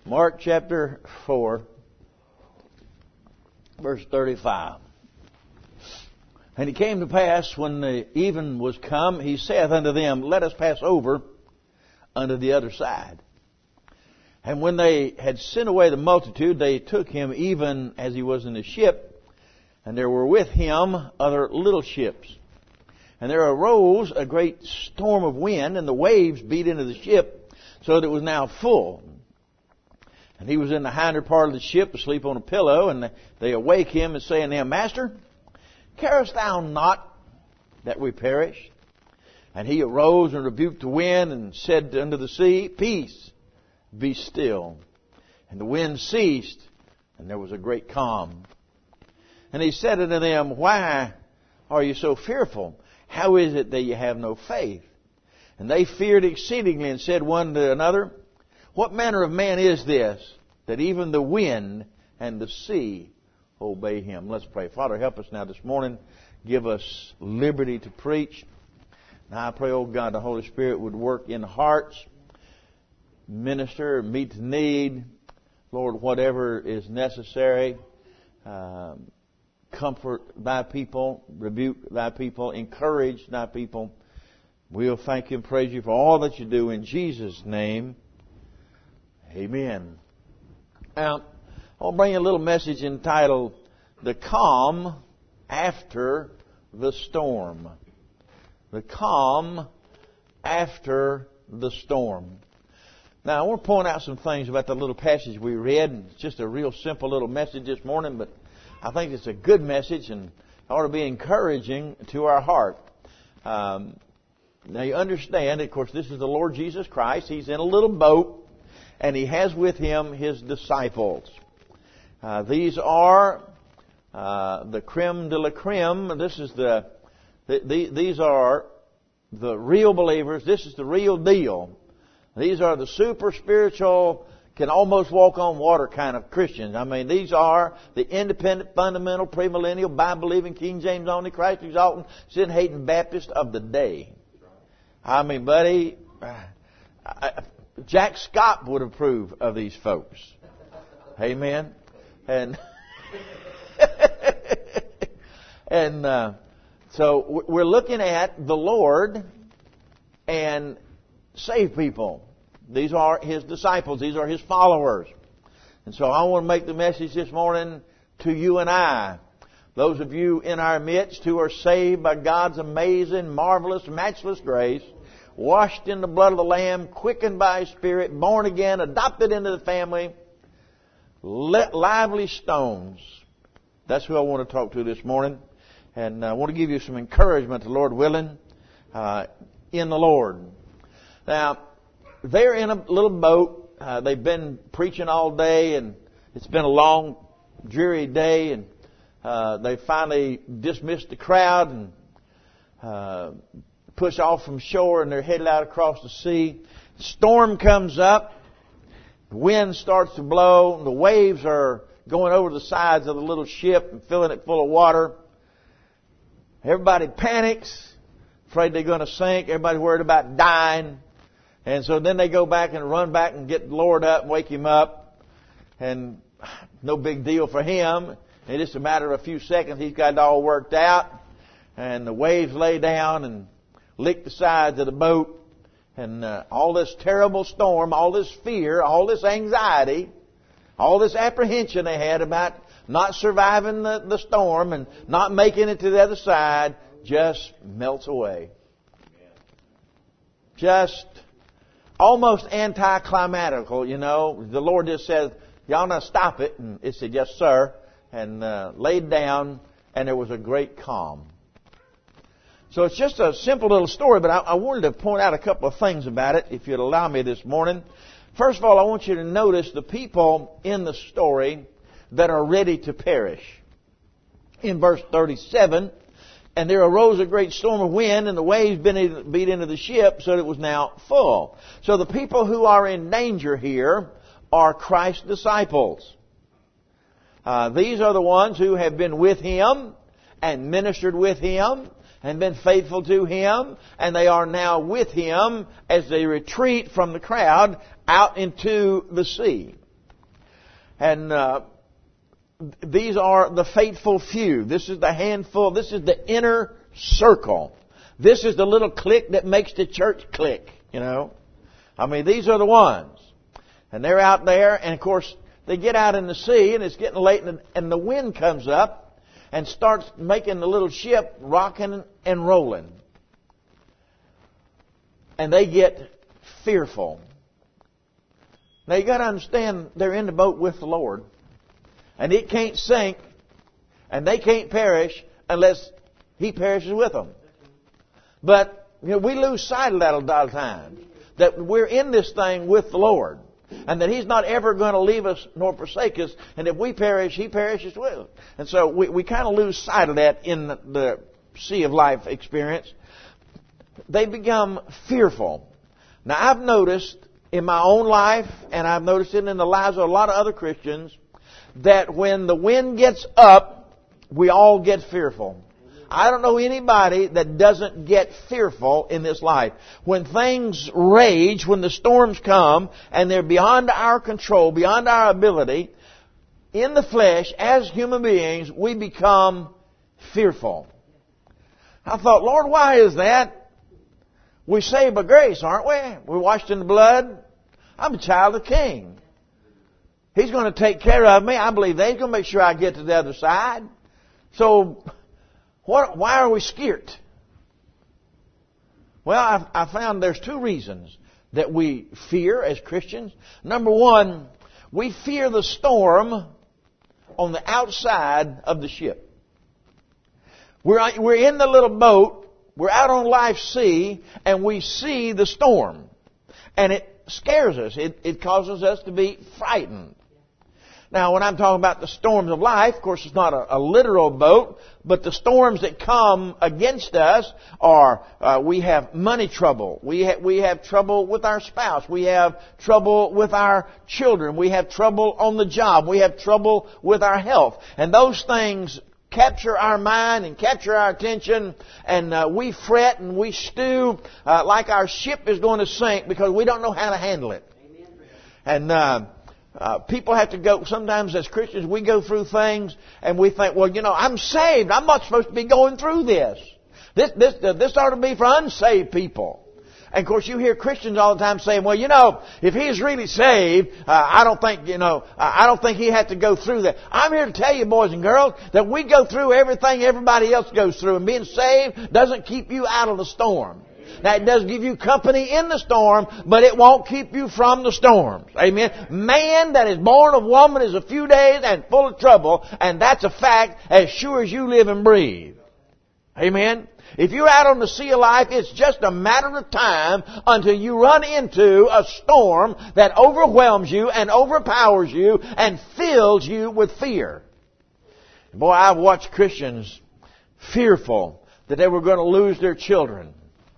Mark chapter 4, verse 35. And it came to pass, when the even was come, he saith unto them, Let us pass over unto the other side. And when they had sent away the multitude, they took him even as he was in the ship, and there were with him other little ships. And there arose a great storm of wind, and the waves beat into the ship, so that it was now full. And he was in the hinder part of the ship, asleep on a pillow, and they awake him and say unto him, Master, carest thou not that we perish? And he arose and rebuked the wind, and said unto the sea, Peace, be still. And the wind ceased, and there was a great calm. And he said unto them, Why are you so fearful? How is it that you have no faith? And they feared exceedingly, and said one to another, What manner of man is this, that even the wind and the sea obey him? Let's pray. Father, help us now this morning. Give us liberty to preach. Now I pray, oh God, the Holy Spirit would work in hearts, minister, meet the need. Lord, whatever is necessary, comfort thy people, rebuke thy people, encourage thy people. We'll thank you and praise you for all that you do in Jesus' name. Amen. Now, I'll bring you a little message entitled, The Calm After the Storm. The calm after the storm. Now, I want to point out some things about the little passage we read. It's just a real simple little message this morning, but I think it's a good message and ought to be encouraging to our heart. Now, you understand, of course, this is the Lord Jesus Christ. He's in a little boat, and He has with Him His disciples. These are the creme de la creme. These are the real believers. This is the real deal. These are the super spiritual, can almost walk on water kind of Christians. I mean, these are the independent, fundamental, premillennial, Bible-believing, King James only, Christ exalting, sin-hating Baptist of the day. I mean, buddy, Jack Scott would approve of these folks. Amen. And so we're looking at the Lord and save people. These are His disciples. These are His followers. And so I want to make the message this morning to you and I. Those of you in our midst who are saved by God's amazing, marvelous, matchless grace, washed in the blood of the Lamb, quickened by His Spirit, born again, adopted into the family, lively stones. That's who I want to talk to this morning. And I want to give you some encouragement, the Lord willing, in the Lord. Now, they're in a little boat. They've been preaching all day, and it's been a long, dreary day, and they finally dismissed the crowd and push off from shore, and they're headed out across the sea. Storm comes up. The wind starts to blow. The waves are going over the sides of the little ship and filling it full of water. Everybody panics, afraid they're going to sink. Everybody's worried about dying. And so then they go back and run back and get the Lord up and wake Him up. And no big deal for him. It's just a matter of a few seconds. He's got it all worked out. And the waves lay down and lick the sides of the boat. And all this terrible storm, all this fear, all this anxiety, all this apprehension they had about not surviving the storm and not making it to the other side just melts away. Just almost anticlimactical, you know. The Lord just says, y'all now stop it. And it said, yes, sir. And laid down, and there was a great calm. So it's just a simple little story, but I wanted to point out a couple of things about it, if you'd allow me this morning. First of all, I want you to notice the people in the story that are ready to perish. In verse 37, and there arose a great storm of wind, and the waves beat into the ship, so that it was now full. So the people who are in danger here are Christ's disciples. These are the ones who have been with Him and ministered with Him and been faithful to Him, and they are now with Him as they retreat from the crowd out into the sea. And these are the faithful few. This is the handful. This is the inner circle. This is the little clique that makes the church click, you know. I mean, these are the ones. And they're out there, and of course, they get out in the sea, and it's getting late, and the wind comes up and starts making the little ship rocking and rolling. And they get fearful. Now, you got to understand, they're in the boat with the Lord. And it can't sink, and they can't perish unless He perishes with them. But we lose sight of that a lot of times. That we're in this thing with the Lord. And that He's not ever going to leave us nor forsake us. And if we perish, He perishes with us. And so we kind of lose sight of that in the sea of life experience. They become fearful. Now, I've noticed in my own life, and I've noticed it in the lives of a lot of other Christians, that when the wind gets up, we all get fearful. I don't know anybody that doesn't get fearful in this life. When things rage, when the storms come, and they're beyond our control, beyond our ability, in the flesh, as human beings, we become fearful. I thought, Lord, why is that? We're saved by grace, aren't we? We're washed in the blood. I'm a child of the King. He's going to take care of me. I believe that. He's going to make sure I get to the other side. So, why are we scared? Well, I found there's two reasons that we fear as Christians. Number one, we fear the storm on the outside of the ship. We're in the little boat. We're out on life's sea, and we see the storm. And it scares us. It causes us to be frightened. Now, when I'm talking about the storms of life, of course, it's not a literal boat, but the storms that come against us are, we have money trouble. We have trouble with our spouse. We have trouble with our children. We have trouble on the job. We have trouble with our health. And those things capture our mind and capture our attention, and we fret and we stew like our ship is going to sink because we don't know how to handle it. And people have to go, sometimes as Christians, we go through things and we think, well, I'm saved. I'm not supposed to be going through this. This ought to be for unsaved people. And of course, you hear Christians all the time saying, well, if he's really saved, I don't think he had to go through that. I'm here to tell you, boys and girls, that we go through everything everybody else goes through. And being saved doesn't keep you out of the storm. Now, it does give you company in the storm, but it won't keep you from the storms. Amen. Man that is born of woman is a few days and full of trouble, and that's a fact as sure as you live and breathe. Amen. If you're out on the sea of life, it's just a matter of time until you run into a storm that overwhelms you and overpowers you and fills you with fear. Boy, I've watched Christians fearful that they were going to lose their children.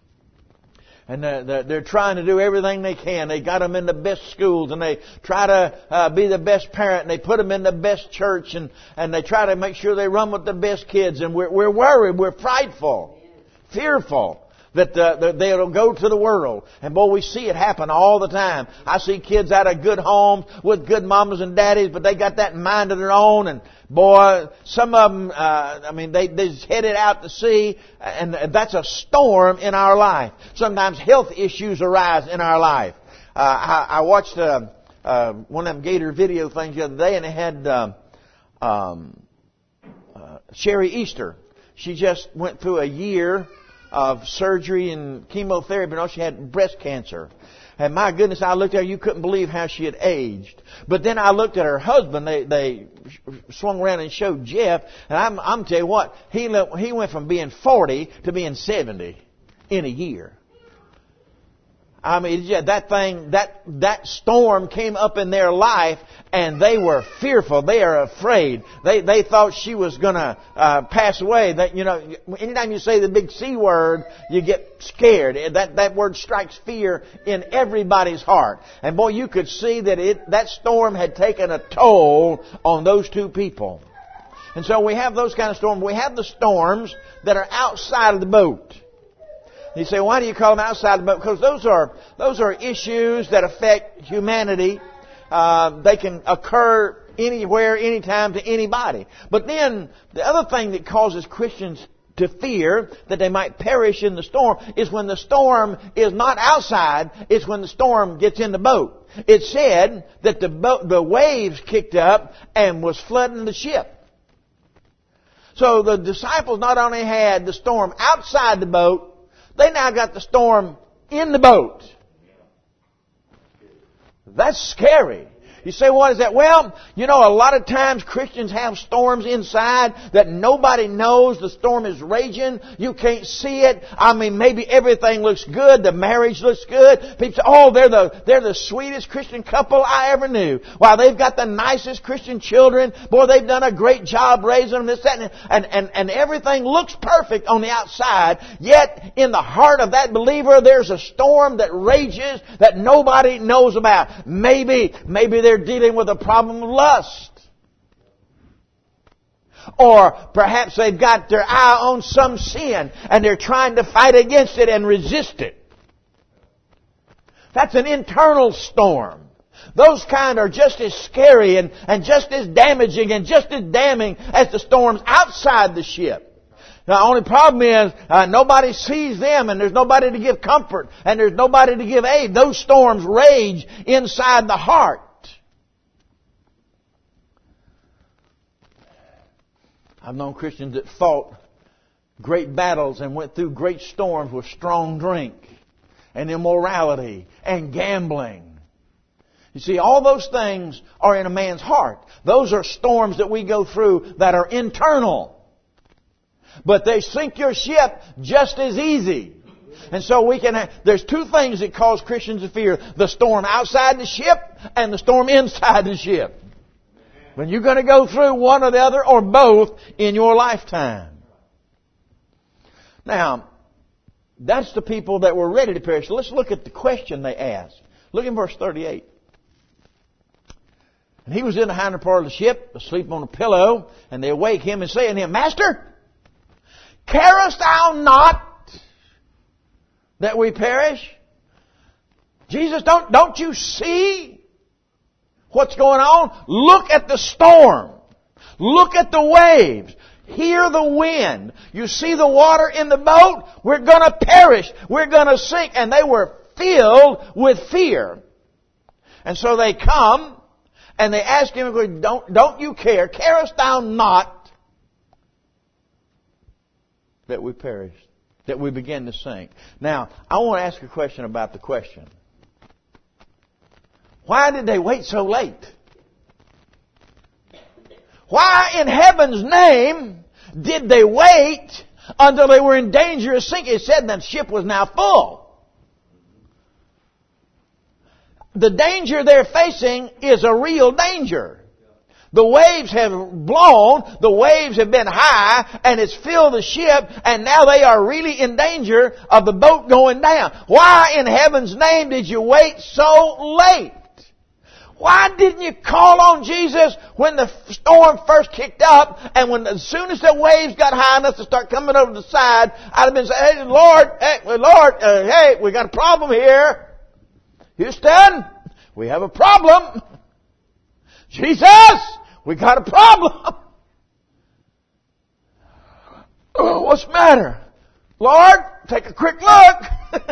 And they're trying to do everything they can. They got them in the best schools, and they try to be the best parent, and they put them in the best church, and they try to make sure they run with the best kids. And we're worried, we're frightful, fearful that they'll go to the world. And boy, we see it happen all the time. I see kids out of good homes with good mamas and daddies, but they got that mind of their own. And boy, some of them, they just headed out to sea, and that's a storm in our life. Sometimes health issues arise in our life. I watched one of them Gator video things the other day, and they had Sherry Easter. She just went through a year of surgery and chemotherapy. She had breast cancer. And my goodness, I looked at her, you couldn't believe how she had aged. But then I looked at her husband. They swung around and showed Jeff. And I'm telling you what, he went from being 40 to being 70 in a year. I mean, that storm came up in their life, and they were fearful. They are afraid. They thought she was going to pass away. Anytime you say the big C word, you get scared. That word strikes fear in everybody's heart. And boy, you could see that storm had taken a toll on those two people. And so we have those kind of storms. We have the storms that are outside of the boat. You say, why do you call them outside the boat? Because those are issues that affect humanity. They can occur anywhere, anytime, to anybody. But then, the other thing that causes Christians to fear that they might perish in the storm is when the storm is not outside, it's when the storm gets in the boat. It said that the waves kicked up and was flooding the ship. So the disciples not only had the storm outside the boat, they now got the storm in the boat. That's scary. You say, what is that? Well, a lot of times Christians have storms inside that nobody knows. The storm is raging. You can't see it. Maybe everything looks good. The marriage looks good. People say, oh, they're the sweetest Christian couple I ever knew. Wow, they've got the nicest Christian children. Boy, they've done a great job raising them, this, that, and everything looks perfect on the outside. Yet, in the heart of that believer, there's a storm that rages that nobody knows about. Maybe they're dealing with a problem of lust. Or perhaps they've got their eye on some sin and they're trying to fight against it and resist it. That's an internal storm. Those kind are just as scary and just as damaging and just as damning as the storms outside the ship. Now, the only problem is nobody sees them, and there's nobody to give comfort, and there's nobody to give aid. Those storms rage inside the heart. I've known Christians that fought great battles and went through great storms with strong drink and immorality and gambling. You see, all those things are in a man's heart. Those are storms that we go through that are internal. But they sink your ship just as easy. And so there's two things that cause Christians to fear: the storm outside the ship and the storm inside the ship. When you're going to go through one or the other or both in your lifetime. Now, that's the people that were ready to perish. Let's look at the question they asked. Look in verse 38. And he was in the hinder part of the ship, asleep on a pillow, and they awake him and say unto him, Master, carest thou not that we perish? Jesus, don't you see what's going on? Look at the storm. Look at the waves. Hear the wind. You see the water in the boat? We're going to perish. We're going to sink. And they were filled with fear. And so they come and they ask him, don't you care? Carest thou not that we perish? That we begin to sink? Now, I want to ask a question about the question. Why did they wait so late? Why in heaven's name did they wait until they were in danger of sinking? It said that the ship was now full. The danger they're facing is a real danger. The waves have blown, the waves have been high, and it's filled the ship, and now they are really in danger of the boat going down. Why in heaven's name did you wait so late? Why didn't you call on Jesus when the storm first kicked up, and as soon as the waves got high enough to start coming over the side, I'd have been saying, hey, Lord, hey, we got a problem here. Houston, we have a problem. Jesus, we got a problem. Oh, what's the matter? Lord, take a quick look.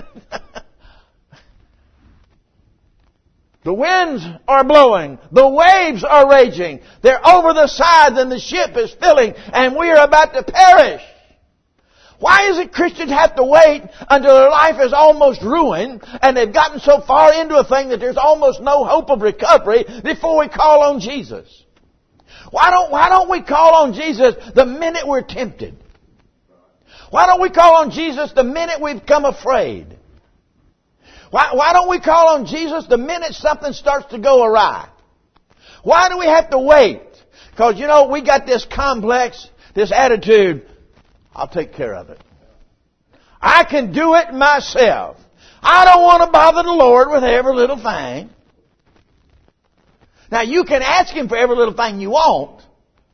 The winds are blowing. The waves are raging. They're over the sides and the ship is filling and we are about to perish. Why is it Christians have to wait until their life is almost ruined and they've gotten so far into a thing that there's almost no hope of recovery before we call on Jesus? Why don't we call on Jesus the minute we're tempted? Why don't we call on Jesus the minute we become afraid? Why don't we call on Jesus the minute something starts to go awry? Why do we have to wait? Because, we got this complex, this attitude, I'll take care of it. I can do it myself. I don't want to bother the Lord with every little thing. Now, you can ask Him for every little thing you want.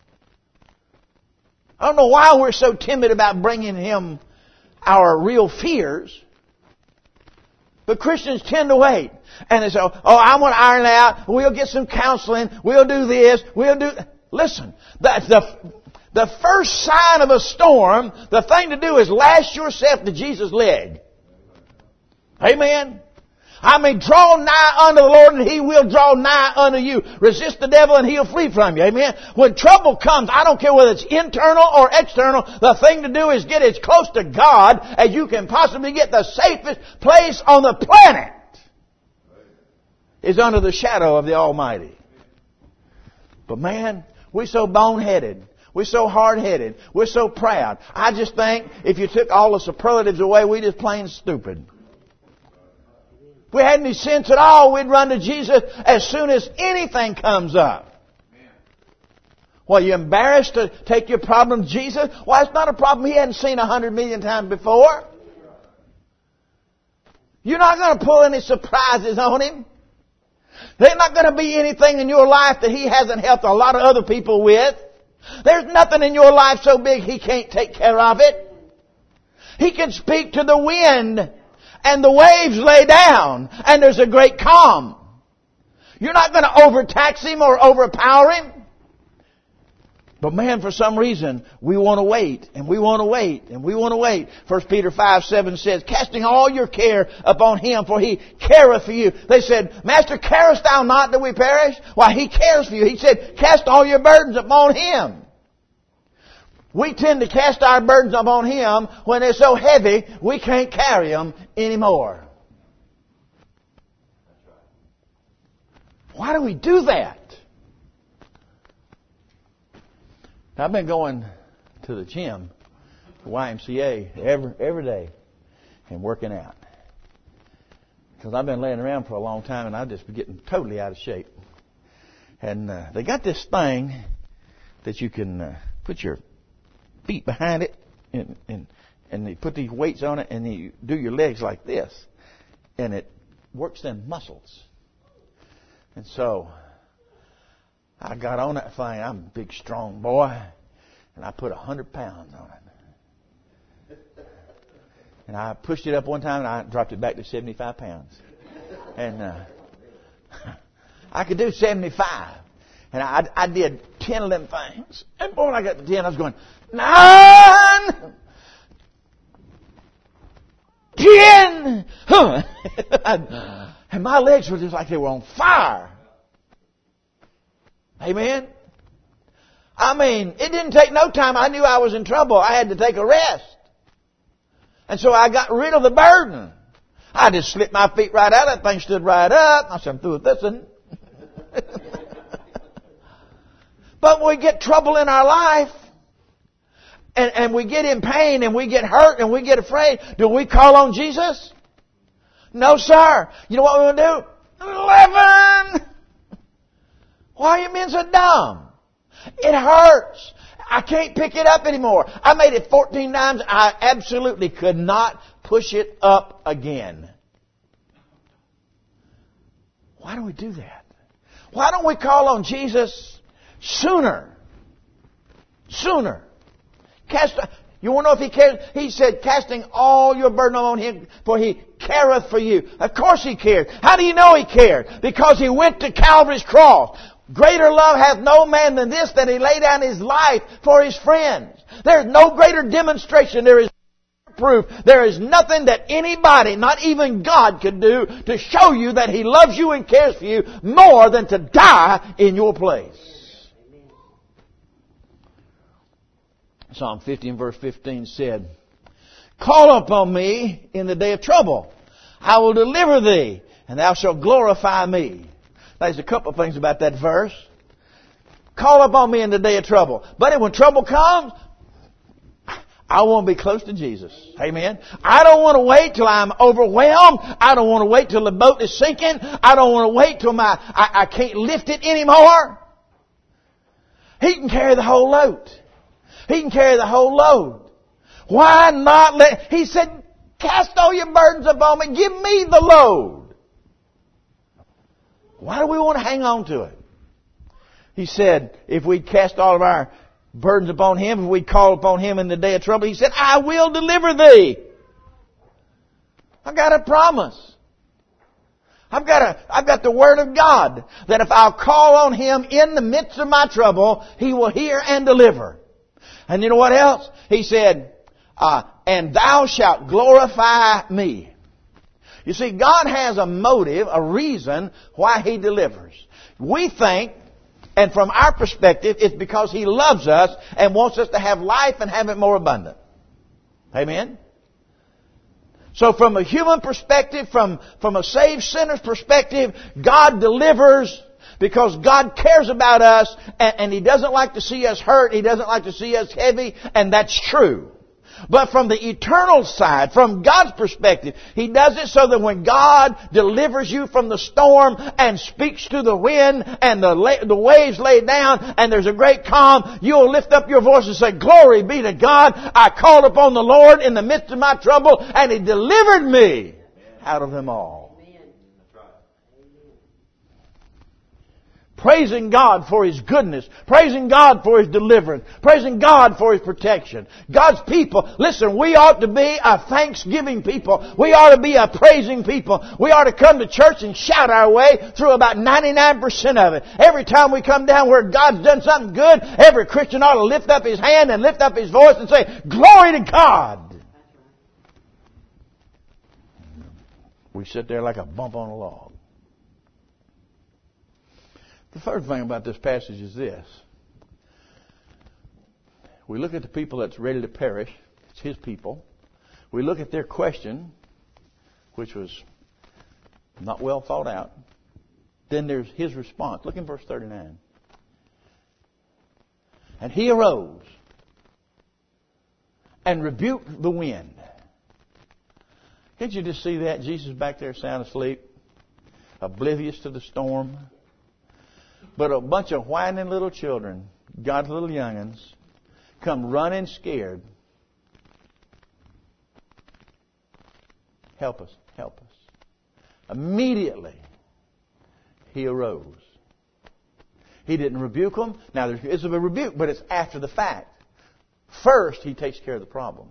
I don't know why we're so timid about bringing Him our real fears. But Christians tend to wait. And they say, oh, I'm going to iron it out. We'll get some counseling. We'll do this. We'll do... Listen, the first sign of a storm, the thing to do is lash yourself to Jesus' leg. Amen? I mean, draw nigh unto the Lord and He will draw nigh unto you. Resist the devil and He'll flee from you. Amen? When trouble comes, I don't care whether it's internal or external, the thing to do is get as close to God as you can possibly get. The safest place on the planet is under the shadow of the Almighty. But man, we're so boneheaded. We're so hard-headed. We're so proud. I just think if you took all the superlatives away, we're just plain stupid. If we had any sense at all, we'd run to Jesus as soon as anything comes up. Well, you're embarrassed to take your problem to Jesus? Why, it's not a problem He hadn't seen 100 million times before. You're not going to pull any surprises on Him. There's not going to be anything in your life that He hasn't helped a lot of other people with. There's nothing in your life so big He can't take care of it. He can speak to the wind and the waves lay down and there's a great calm. You're not going to overtax Him or overpower Him. But man, for some reason, we want to wait, and we want to wait, and we want to wait. 1 Peter 5:7 says, casting all your care upon Him, for He careth for you. They said, Master, carest thou not that we perish? Why, He cares for you. He said, cast all your burdens upon Him. We tend to cast our burdens upon Him when they're so heavy, we can't carry them anymore. Why do we do that? I've been going to the gym, the YMCA, every day and working out. Because I've been laying around for a long time and I've just been getting totally out of shape. And they got this thing that you can put your feet behind it and they put these weights on it and you do your legs like this. And it works them muscles. And so I got on that thing. I'm a big, strong boy. And I put 100 pounds on it. And I pushed it up one time and I dropped it back to 75 pounds. And I could do 75. And I did 10 of them things. And boy, when I got to 10, I was going, 9! 10! And my legs were just like they were on fire. Amen? I mean, it didn't take no time. I knew I was in trouble. I had to take a rest. And so I got rid of the burden. I just slipped my feet right out. That thing stood right up. I said, I'm through with this one. But when we get trouble in our life, and we get in pain, and we get hurt, and we get afraid, do we call on Jesus? No, sir. You know what we're going to do? 11! Why are you being so dumb? It hurts. I can't pick it up anymore. I made it 14 times. I absolutely could not push it up again. Why do we do that? Why don't we call on Jesus sooner? Sooner. You want to know if He cares? He said, casting all your burden on Him, for He careth for you. Of course He cared. How do you know He cared? Because He went to Calvary's cross. Greater love hath no man than this, that He lay down His life for His friends. There is no greater demonstration. There is no proof. There is nothing that anybody, not even God, could do to show you that He loves you and cares for you more than to die in your place. Psalm 50 and verse 15 said, call upon me in the day of trouble. I will deliver thee, and thou shalt glorify me. There's a couple of things about that verse. Call upon me in the day of trouble. But when trouble comes, I want to be close to Jesus. Amen. I don't want to wait till I'm overwhelmed. I don't want to wait till the boat is sinking. I don't want to wait till I can't lift it anymore. He can carry the whole load. He can carry the whole load. Why not He said, cast all your burdens upon me. Give me the load. Why do we want to hang on to it? He said, if we cast all of our burdens upon Him, if we call upon Him in the day of trouble, He said, I will deliver thee. I got a promise. I've got the Word of God that if I'll call on Him in the midst of my trouble, He will hear and deliver. And you know what else? He said, and thou shalt glorify me. You see, God has a motive, a reason why He delivers. We think, and from our perspective, it's because He loves us and wants us to have life and have it more abundant. Amen? So from a human perspective, from a saved sinner's perspective, God delivers because God cares about us and He doesn't like to see us hurt. He doesn't like to see us heavy, and that's true. But from the eternal side, from God's perspective, He does it so that when God delivers you from the storm and speaks to the wind and the waves lay down and there's a great calm, you'll lift up your voice and say, "Glory be to God. I called upon the Lord in the midst of my trouble and He delivered me out of them all." Praising God for His goodness. Praising God for His deliverance. Praising God for His protection. God's people, listen, we ought to be a thanksgiving people. We ought to be a praising people. We ought to come to church and shout our way through about 99% of it. Every time we come down where God's done something good, every Christian ought to lift up his hand and lift up his voice and say, "Glory to God." We sit there like a bump on a log. The third thing about this passage is this. We look at the people that's ready to perish. It's His people. We look at their question, which was not well thought out. Then there's His response. Look in verse 39. And He arose and rebuked the wind. Can't you just see that? Jesus back there sound asleep, oblivious to the storm. But a bunch of whining little children, God's little young'uns, come running scared. Help us, help us. Immediately, He arose. He didn't rebuke them. Now, it's a rebuke, but it's after the fact. First, He takes care of the problem.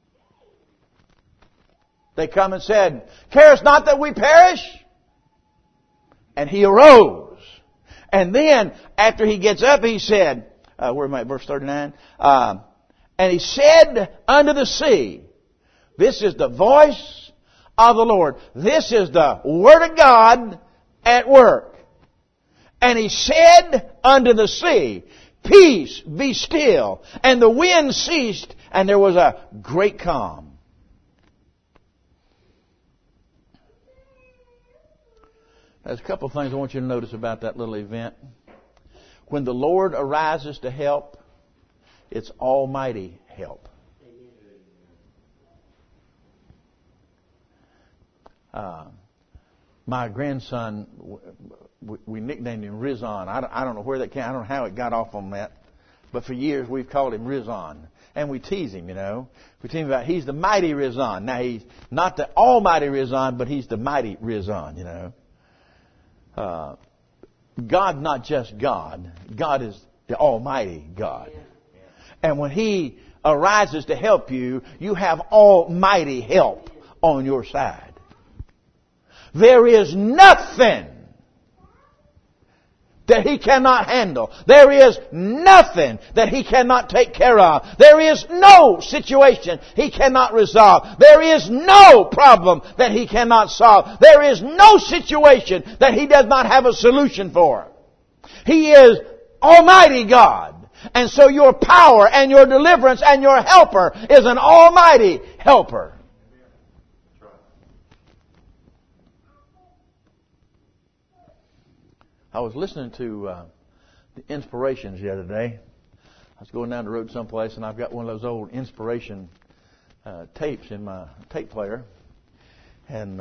They come and said, "Carest not that we perish?" And He arose. And then, after He gets up, He said, where am I, verse 39? And He said unto the sea, this is the voice of the Lord. This is the Word of God at work. And He said unto the sea, "Peace, be still." And the wind ceased, and there was a great calm. There's a couple of things I want you to notice about that little event. When the Lord arises to help, it's almighty help. My grandson, we nicknamed him Rizon. I don't know where that came. I don't know how it got off on that. But for years we've called him Rizon. And we tease him, you know. We tease him about he's the mighty Rizon. Now he's not the almighty Rizon, but he's the mighty Rizon, you know. God, not just God. God is the Almighty God. And when He arises to help you, you have almighty help on your side. There is nothing that He cannot handle. There is nothing that He cannot take care of. There is no situation He cannot resolve. There is no problem that He cannot solve. There is no situation that He does not have a solution for. He is Almighty God. And so your power and your deliverance and your helper is an almighty helper. I was listening to the Inspirations the other day. I was going down the road someplace, and I've got one of those old Inspiration tapes in my tape player. And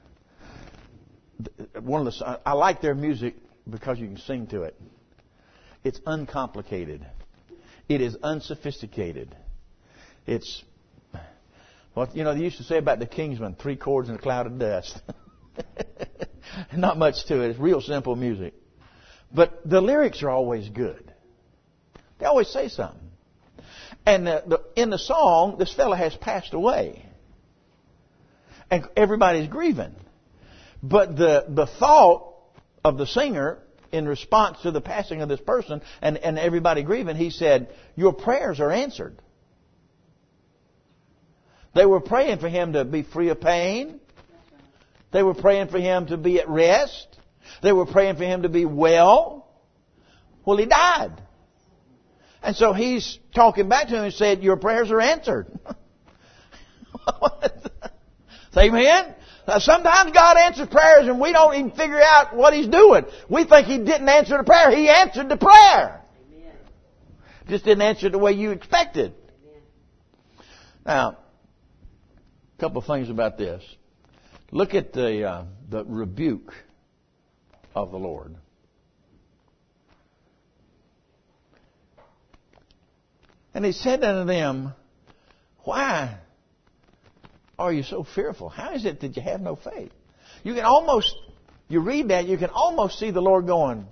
I like their music because you can sing to it. It's uncomplicated. It is unsophisticated. It's what they used to say about the Kingsmen: 3 chords and a cloud of dust. Not much to it. It's real simple music. But the lyrics are always good. They always say something. And in the song, this fella has passed away. And everybody's grieving. But the thought of the singer in response to the passing of this person and everybody grieving, he said, your prayers are answered. They were praying for him to be free of pain. They were praying for him to be at rest. They were praying for him to be well. Well, he died. And so he's talking back to him and said, your prayers are answered. Say amen? Now, sometimes God answers prayers and we don't even figure out what He's doing. We think He didn't answer the prayer. He answered the prayer. Amen. Just didn't answer the way you expected. Amen. Now, a couple of things about this. Look at the rebuke of the Lord. And He said unto them, why are you so fearful? How is it that you have no faith? You read that, you can almost see the Lord going,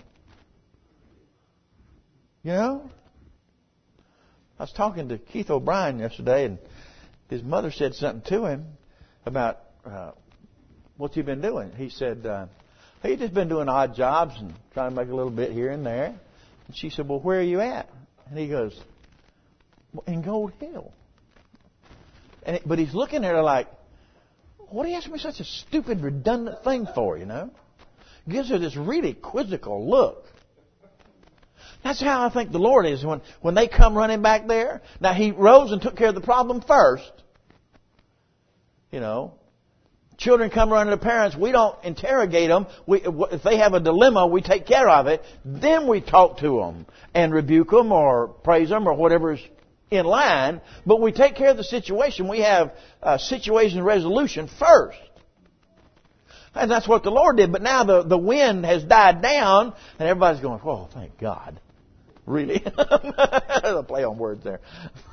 you know? I was talking to Keith O'Brien yesterday, and his mother said something to him about what's he been doing. He said, he's just been doing odd jobs and trying to make a little bit here and there. And she said, well, where are you at? And he goes, in Gold Hill. But he's looking at her like, what do you ask me such a stupid, redundant thing for, you know? Gives her this really quizzical look. That's how I think the Lord is when they come running back there. Now, He rose and took care of the problem first. You know, children come running to parents. We don't interrogate them. If they have a dilemma, we take care of it. Then we talk to them and rebuke them or praise them or whatever's in line, but we take care of the situation. We have situation resolution first. And that's what the Lord did. But now the wind has died down, and everybody's going, oh, thank God. Really? A play on words there.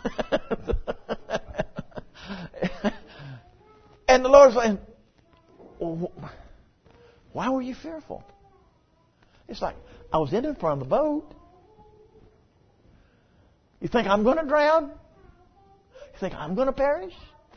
And the Lord's saying, why were you fearful? It's like, I was in front of the boat. You think I'm going to drown? You think I'm going to perish?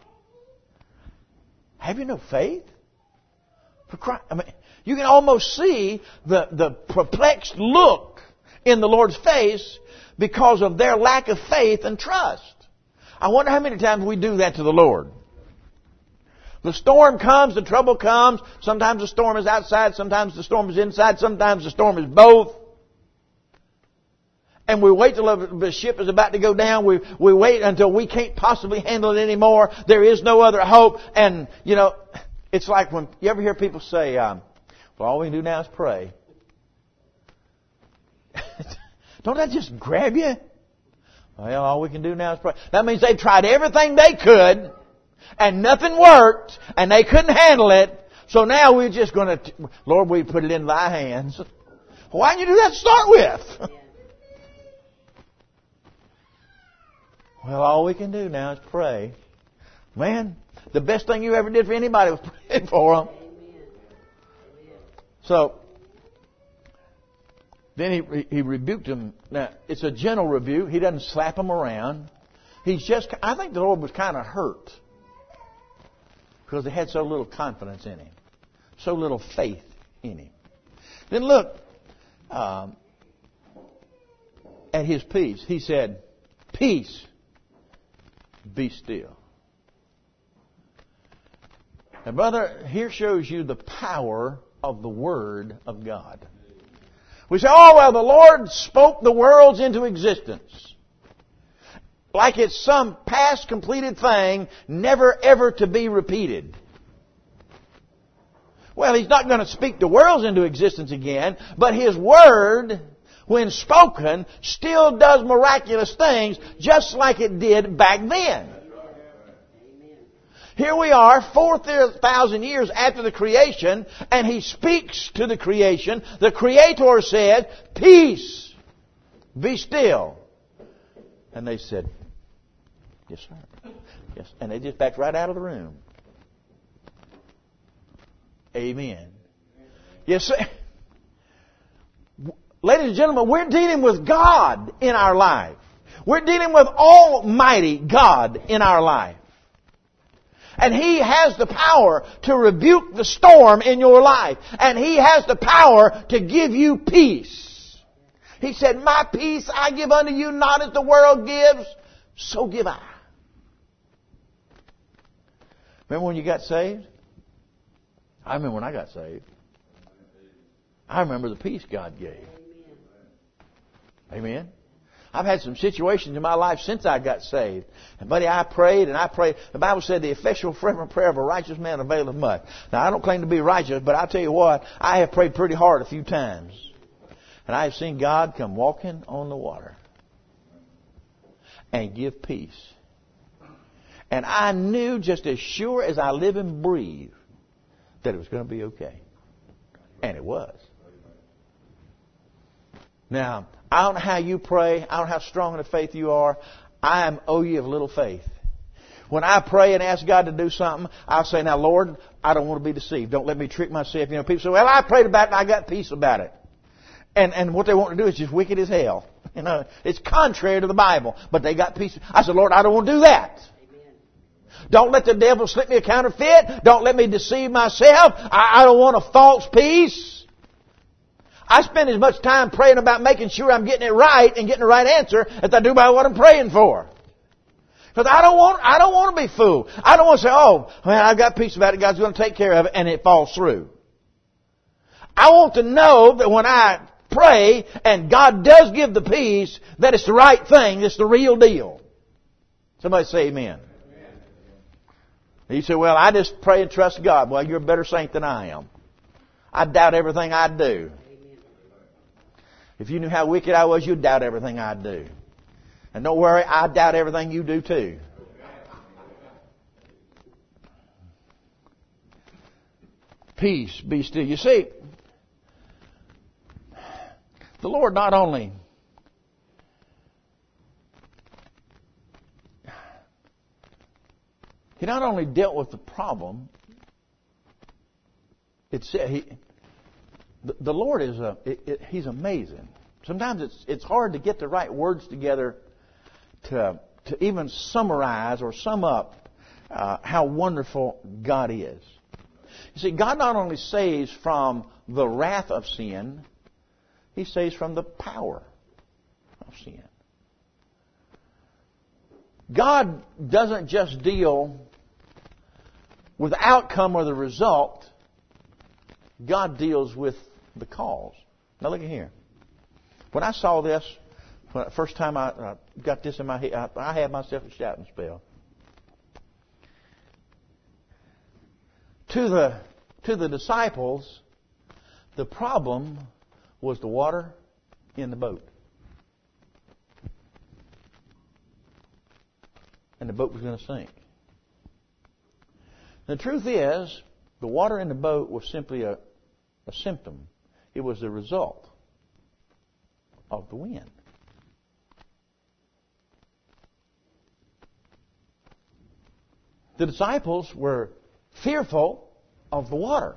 Have you no faith? For Christ, you can almost see the perplexed look in the Lord's face because of their lack of faith and trust. I wonder how many times we do that to the Lord. The storm comes, the trouble comes. Sometimes the storm is outside, sometimes the storm is inside, sometimes the storm is both. And we wait till the ship is about to go down. We wait until we can't possibly handle it anymore. There is no other hope. And, you know, it's like when you ever hear people say, well, all we can do now is pray. Don't that just grab you? Well, all we can do now is pray. That means they tried everything they could, and nothing worked, and they couldn't handle it. So now we're just going to, Lord, we put it in Thy hands. Why didn't you do that to start with? Well, all we can do now is pray. Man, the best thing you ever did for anybody was pray for them. Amen. So, then he rebuked them. Now, it's a gentle rebuke. He doesn't slap them around. I think the Lord was kind of hurt because they had so little confidence in Him, so little faith in Him. Then look at His peace. He said, peace, be still. Now, brother, here shows you the power of the Word of God. We say, oh, well, the Lord spoke the worlds into existence. Like it's some past completed thing, never ever to be repeated. Well, He's not going to speak the worlds into existence again, but His Word, when spoken, still does miraculous things just like it did back then. Here we are, 4,000 years after the creation, and He speaks to the creation. The Creator said, peace, be still. And they said, yes, sir. Yes. And they just backed right out of the room. Amen. Yes, sir. Ladies and gentlemen, we're dealing with God in our life. We're dealing with Almighty God in our life. And He has the power to rebuke the storm in your life. And He has the power to give you peace. He said, my peace I give unto you, not as the world gives, so give I. Remember when you got saved? I remember when I got saved. I remember the peace God gave. Amen. I've had some situations in my life since I got saved. And buddy, I prayed and I prayed. The Bible said the effectual fervent prayer of a righteous man availeth much. Now I don't claim to be righteous, but I'll tell you what, I have prayed pretty hard a few times. And I have seen God come walking on the water and give peace. And I knew just as sure as I live and breathe that it was going to be okay. And it was. Now, I don't know how you pray. I don't know how strong in the faith you are. I am you of little faith. When I pray and ask God to do something, I'll say, now, Lord, I don't want to be deceived. Don't let me trick myself. You know, people say, well, I prayed about it and I got peace about it. And what they want to do is just wicked as hell. You know, it's contrary to the Bible. But they got peace. I said, Lord, I don't want to do that. Don't let the devil slip me a counterfeit. Don't let me deceive myself. I don't want a false peace. I spend as much time praying about making sure I'm getting it right and getting the right answer as I do about what I'm praying for. Because I don't want to be fooled. I don't want to say, oh, man, I've got peace about it. God's going to take care of it, and it falls through. I want to know that when I pray and God does give the peace, that it's the right thing. It's the real deal. Somebody say amen. You say, well, I just pray and trust God. Well, you're a better saint than I am. I doubt everything I do. If you knew how wicked I was, you'd doubt everything I do. And don't worry, I doubt everything you do too. Peace, be still. You see, the Lord not only He not only dealt with the problem, the Lord is He's amazing. Sometimes it's hard to get the right words together to even summarize or sum up how wonderful God is. You see, God not only saves from the wrath of sin, He saves from the power of sin. God doesn't just deal with the outcome or the result. God deals with the cause. Now look at here. When I saw this, the first time I got this in my head, I had myself a shouting spell. To the disciples, the problem was the water in the boat. And the boat was going to sink. The truth is, the water in the boat was simply a symptom. It was the result of the wind. The disciples were fearful of the water.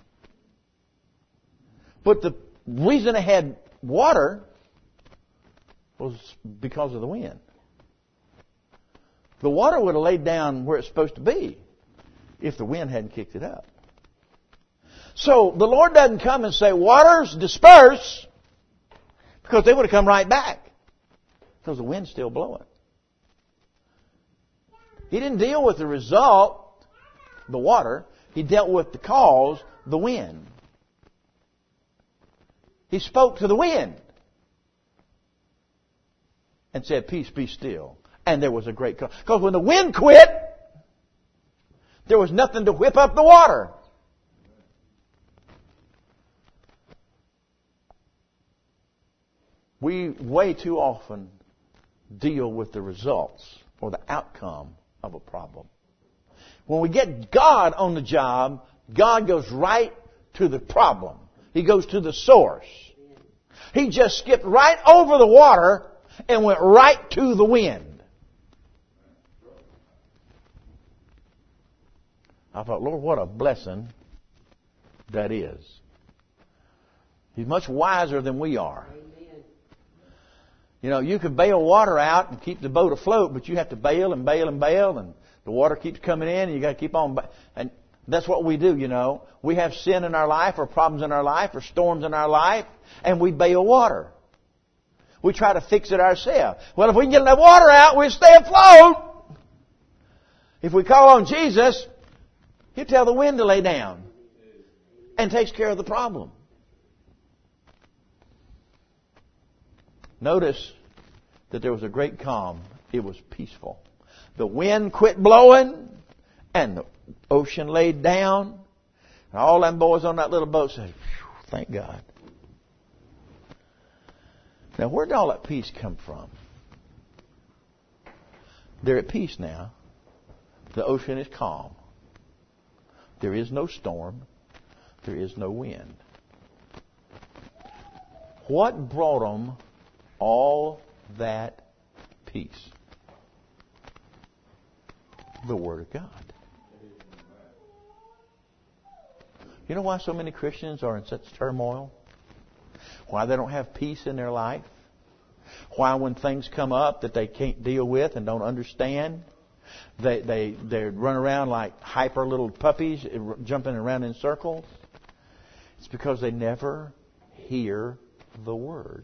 But the reason they had water was because of the wind. The water would have laid down where it's supposed to be if the wind hadn't kicked it up. So the Lord doesn't come and say, waters disperse, because they would have come right back, because the wind's still blowing. He didn't deal with the result, the water. He dealt with the cause, the wind. He spoke to the wind and said, peace, be still. And there was a great calm. Because when the wind quit, there was nothing to whip up the water. We way too often deal with the results or the outcome of a problem. When we get God on the job, God goes right to the problem. He goes to the source. He just skipped right over the water and went right to the wind. I thought, Lord, what a blessing that is. He's much wiser than we are. You know, you can bail water out and keep the boat afloat, but you have to bail and bail and bail, and The water keeps coming in and you got to keep on. And that's what we do, you know. We have sin in our life or problems in our life or storms in our life and we bail water. We try to fix it ourselves. Well, if we can get that water out, we'll stay afloat. If we call on Jesus, He'll tell the wind to lay down and takes care of the problem. Notice that there was a great calm. It was peaceful. The wind quit blowing and the ocean laid down. And all them boys on that little boat said, thank God. Now, where did all that peace come from? They're at peace now. The ocean is calm. There is no storm. There is no wind. What brought them all that peace? The Word of God. You know why so many Christians are in such turmoil? Why they don't have peace in their life? Why when things come up that they can't deal with and don't understand, they run around like hyper little puppies jumping around in circles? It's because they never hear the Word.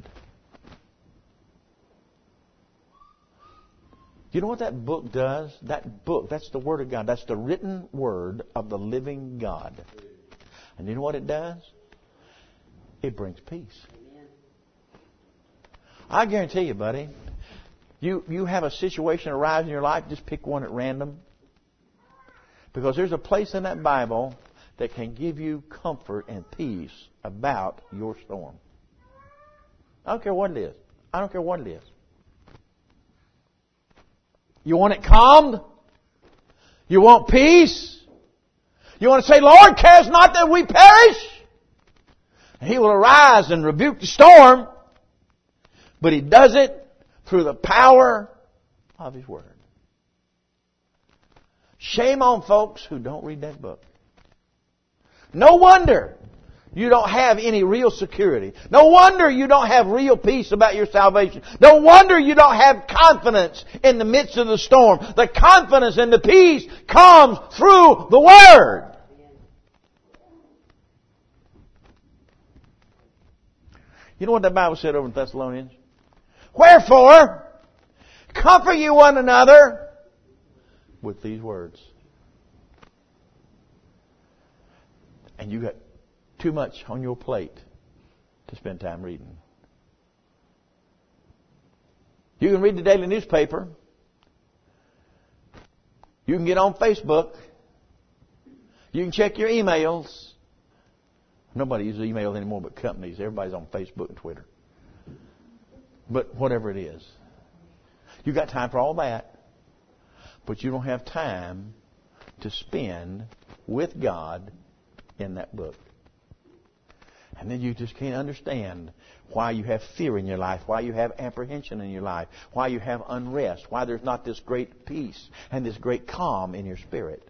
You know what that book does? That book, that's the Word of God. That's the written Word of the living God. And you know what it does? It brings peace. I guarantee you, buddy, you have a situation arise in your life, just pick one at random. Because there's a place in that Bible that can give you comfort and peace about your storm. I don't care what it is. I don't care what it is. You want it calmed? You want peace? You want to say, Lord, cares not that we perish? And He will arise and rebuke the storm. But He does it through the power of His Word. Shame on folks who don't read that book. No wonder you don't have any real security. No wonder you don't have real peace about your salvation. No wonder you don't have confidence in the midst of the storm. The confidence and the peace comes through the Word. You know what the Bible said over in Thessalonians? Wherefore, comfort you one another with these words. And you got too much on your plate to spend time reading. You can read the daily newspaper. You can get on Facebook. You can check your emails. Nobody uses emails anymore but companies. Everybody's on Facebook and Twitter. But whatever it is. You got time for all that. But you don't have time to spend with God in that book. And then you just can't understand why you have fear in your life, why you have apprehension in your life, why you have unrest, why there's not this great peace and this great calm in your spirit.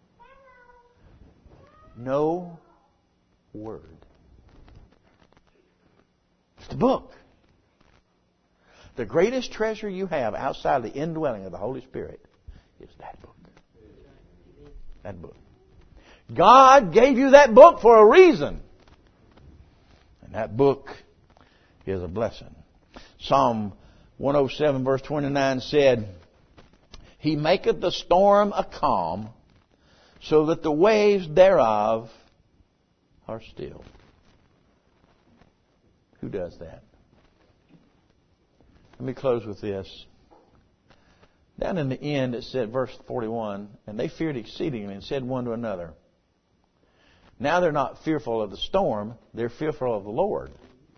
No Word. It's the book. The greatest treasure you have outside the indwelling of the Holy Spirit is that book. That book. God gave you that book for a reason. And that book is a blessing. Psalm 107 verse 29 said, He maketh the storm a calm, so that the waves thereof are still. Who does that? Let me close with this. Down in the end it said, verse 41, and they feared exceedingly and said one to another. Now they're not fearful of the storm, they're fearful of the Lord.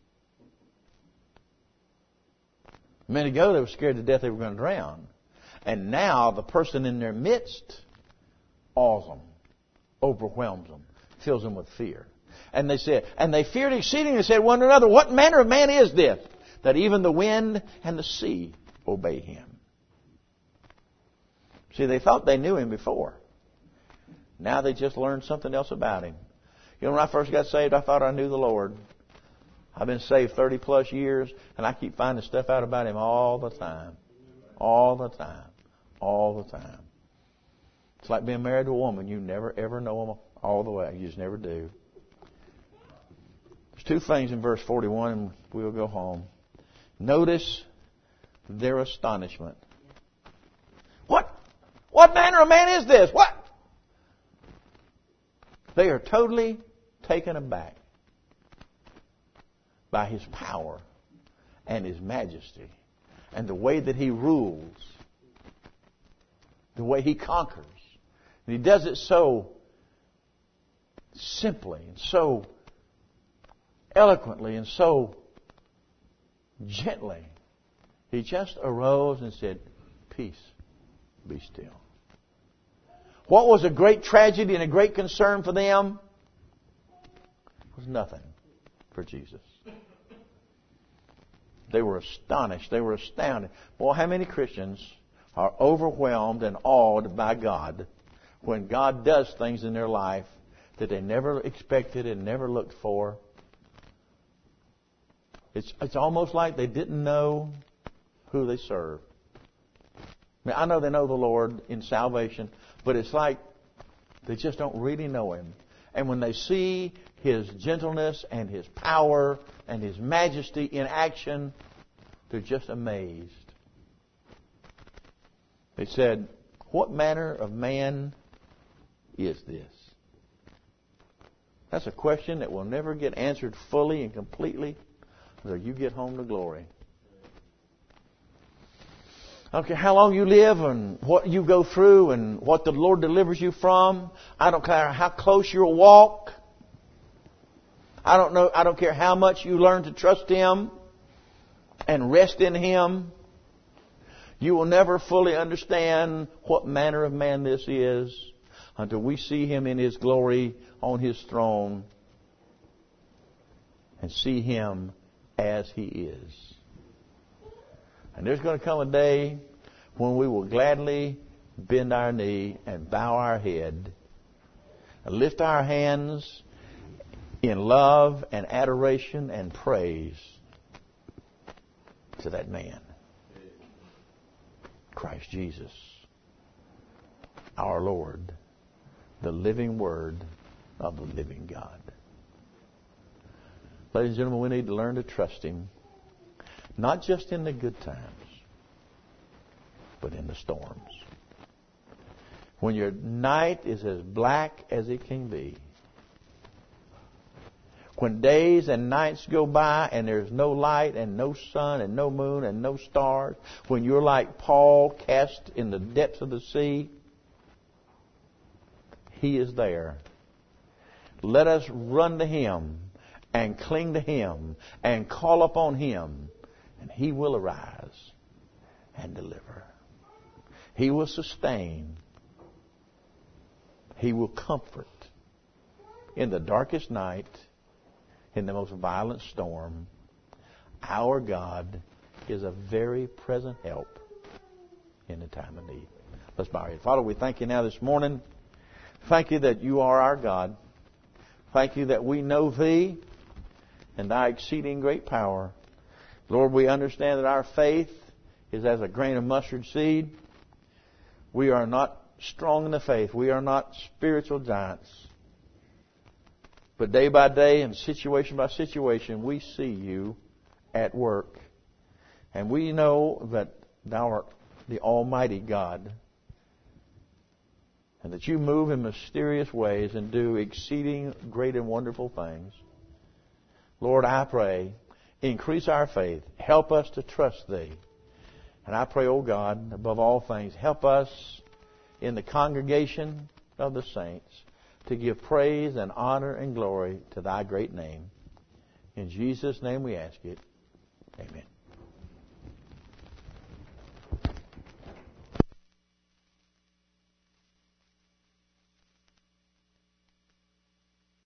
A minute ago they were scared to death they were going to drown. And now the person in their midst awes them, overwhelms them, fills them with fear. And they said, and they feared exceedingly and said one to another, What manner of man is this, that even the wind and the sea obey him? See, they thought they knew him before. Now they just learned something else about him. You know, when I first got saved, I thought I knew the Lord. I've been saved 30 plus years, and I keep finding stuff out about him all the time. All the time. All the time. It's like being married to a woman. You never, ever know them all the way. You just never do. There's two things in verse 41, and we'll go home. Notice their astonishment. What manner of man is this? What? They are totally taken aback by His power and His majesty and the way that He rules, the way He conquers. And He does it so simply and so eloquently and so gently. He just arose and said, "Peace, be still." What was a great tragedy and a great concern for them was nothing for Jesus. They were astonished. They were astounded. Well, how many Christians are overwhelmed and awed by God when God does things in their life that they never expected and never looked for? It's almost like they didn't know who they serve. I know they know the Lord in salvation, but it's like they just don't really know Him. And when they see His gentleness and His power and His majesty in action, they're just amazed. They said, "What manner of man is this?" That's a question that will never get answered fully and completely until you get home to glory. I don't care how long you live and what you go through and what the Lord delivers you from. I don't care how close your walk. I don't care how much you learn to trust Him and rest in Him. You will never fully understand what manner of man this is until we see Him in His glory on His throne and see Him as He is. And there's going to come a day when we will gladly bend our knee and bow our head and lift our hands in love and adoration and praise to that man, Christ Jesus, our Lord, the living Word of the living God. Ladies and gentlemen, we need to learn to trust Him, not just in the good times, but in the storms. When your night is as black as it can be, when days and nights go by and there's no light and no sun and no moon and no stars, when you're like Paul cast in the depths of the sea, He is there. Let us run to Him and cling to Him and call upon Him, and He will arise and deliver. He will sustain. He will comfort. In the darkest night, in the most violent storm, our God is a very present help in the time of need. Let's bow our heads. Father, we thank You now this morning. Thank You that You are our God. Thank You that we know Thee and Thy exceeding great power. Lord, we understand that our faith is as a grain of mustard seed. We are not strong in the faith. We are not spiritual giants. But day by day and situation by situation, we see You at work. And we know that Thou art the Almighty God. And that You move in mysterious ways and do exceeding great and wonderful things. Lord, I pray, increase our faith. Help us to trust Thee. And I pray, oh God, above all things, help us in the congregation of the saints to give praise and honor and glory to Thy great name. In Jesus' name we ask it. Amen.